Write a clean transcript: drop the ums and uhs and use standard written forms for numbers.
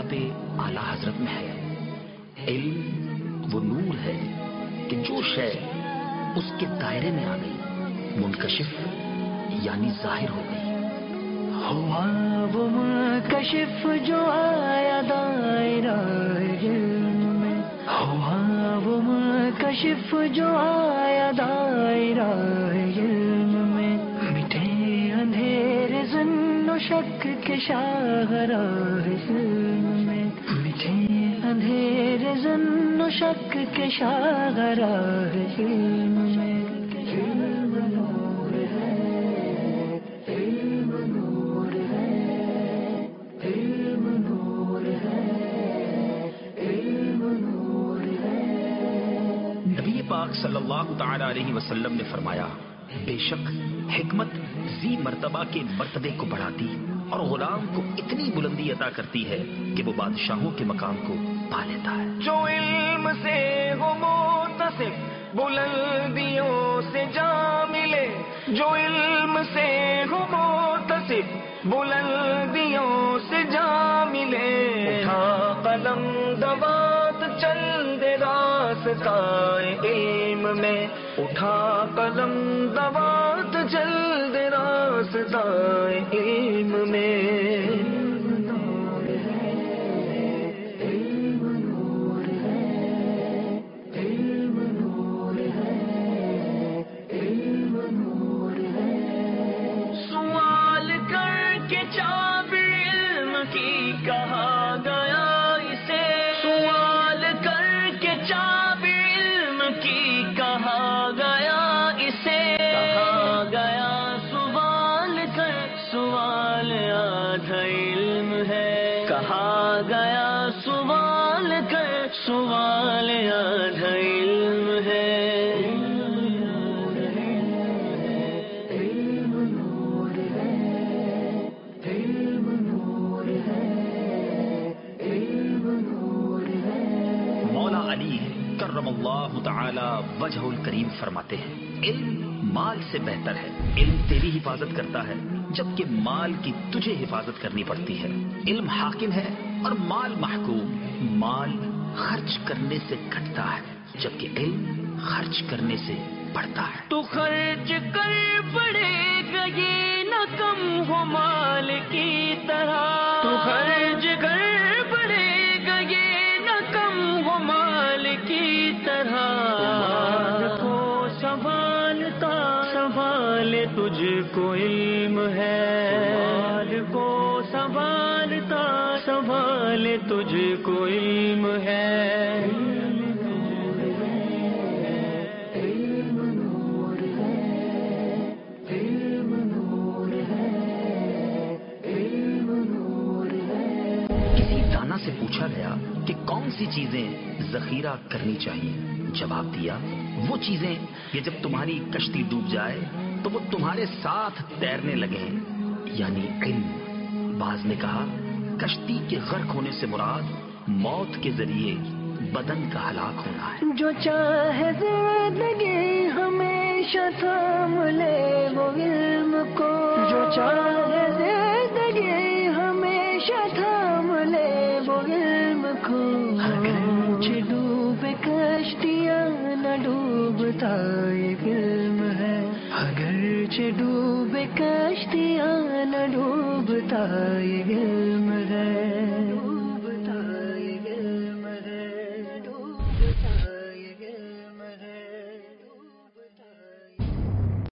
جناب اعلی حضرت میں ہے۔ علم وہ نور ہے کہ جو شے اس کے دائرے میں آ گئی منکشف یعنی ظاہر ہو گئی۔ ہوا وہ منکشف جو آیا دائرہ علم میں، ہوا وہ منکشف جو آیا دائرہ علم میں، مٹے اندھیرے ظن و شک کے شاہراہ علم میں، مٹے اندھیرے ظن و شک کے شاہراہ علم میں۔ علم نور ہے، علم نور ہے، علم نور ہے، علم نور ہے۔ نبی پاک صلی اللہ تعالی علیہ وسلم نے فرمایا، بے شک حکمت ذی مرتبہ کے مرتبے کو بڑھاتی اور غلام کو اتنی بلندی عطا کرتی ہے کہ وہ بادشاہوں کے مقام کو پا لیتا ہے۔ جو علم سے ہو متصف بلندیوں سے جا ملے، جو علم سے ہو متصف بلندیوں سے جا ملے، اٹھا قلم دوات چل دے راستہ علم میں، اٹھا قلم دوات چل دے راستہ علم میں۔ سوال کر کے چابی علم کی کہا گیا اسے، سوال کر کے چابی علم کی کہا گیا اسے، کہا گیا سوال کر، سوال آدھا علم ہے، کہا گیا سوال کر، سوال آدھا علم ہے۔ مولا علی کرم اللہ تعالی وجہ الکریم فرماتے ہیں، علم مال سے بہتر ہے۔ علم تیری حفاظت کرتا ہے جبکہ مال کی تجھے حفاظت کرنی پڑتی ہے۔ علم حاکم ہے اور مال محکوم۔ مال خرچ کرنے سے گھٹتا ہے جبکہ علم خرچ کرنے سے بڑھتا ہے۔ تو خرچ کر پڑے گا یہ نہ کم ہو مال کی طرح، تو خرچ کر پڑے گا یہ نہ کم ہو مال کی طرح، مال کو سنبھالتا سنبھالے تجھ کو علم ہے، مال کو سنبھالتا سنبھالے تجھ کو علم ہے۔ سے پوچھا گیا کہ کون سی چیزیں ذخیرہ کرنی چاہیے، جواب دیا وہ چیزیں کہ جب تمہاری کشتی ڈوب جائے تو وہ تمہارے ساتھ تیرنے لگیں، یعنی علم۔ بعض نے کہا کشتی کے غرق ہونے سے مراد موت کے ذریعے بدن کا ہلاک ہونا ہے۔ جو چاہے زندگی ہمیشہ تھام لے وہ علم کو، جو چاہے زندگی ہمیشہ تھام لے وہ علم کو، اگرچہ ڈوبے کشتیاں نہ ڈوبتا یہ علم ہے، اگرچہ ڈوبے کشتیاں نہ ڈوبتا یہ علم